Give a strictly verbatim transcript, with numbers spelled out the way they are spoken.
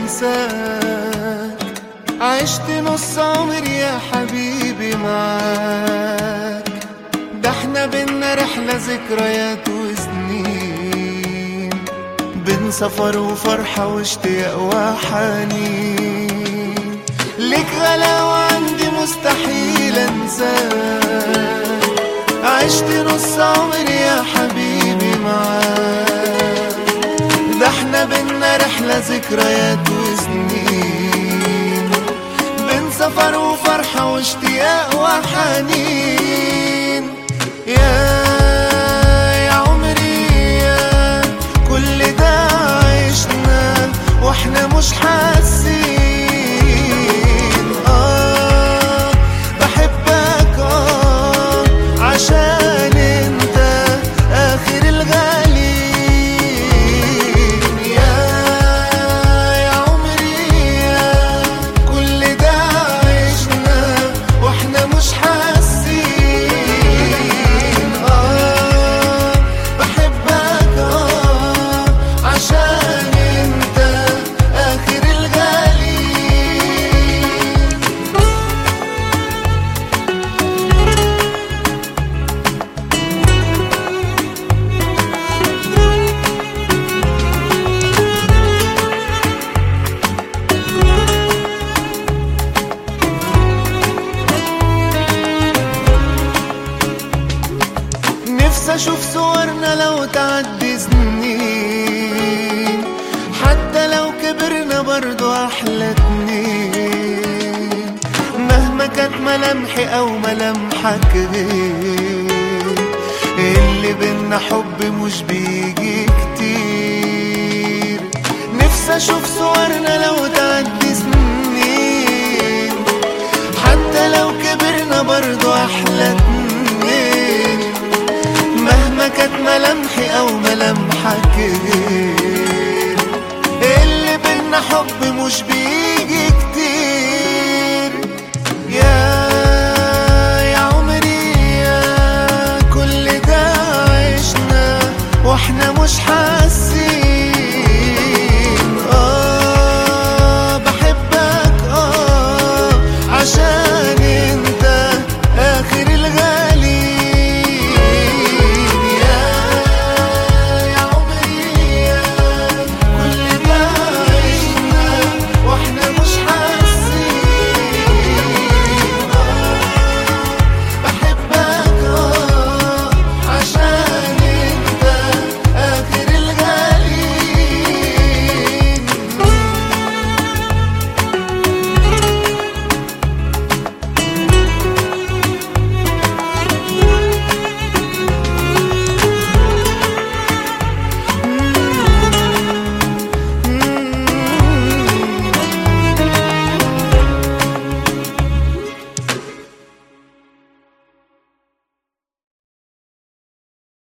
انساك. عشت نص عمري يا حبيبي معاك، ده احنا بينا رحلة ذكريات وسنين، بين سفر وفرحة واشتياق وحنين. ليك غلاوة عندي مستحيل انساك، عشت نص عمري يا حبيبي معاك، ده احنا بينا رحلة ذكريات وسنين، بين سفر وفرحة واشتياق وحنين. يا يا عمري يا كل ده عشنا واحنا مش حاسين. اه بحبك اه عشان انت اخر الغالين. يا يا عمري يا كل ده عشنا واحنا مش حاسين. اه بحبك اه عشان انت اخر الغالين. نفسي اشوف صورنا لو تعدي سنين، حتى لو كبرنا برضو احلى اتنين، مهما كانت ملامحي او ملامحك غير، اللي بينا حب مش بيجي كتير. نفسي اشوف صورنا لو تعدي سنين، حتى لو كبرنا برضو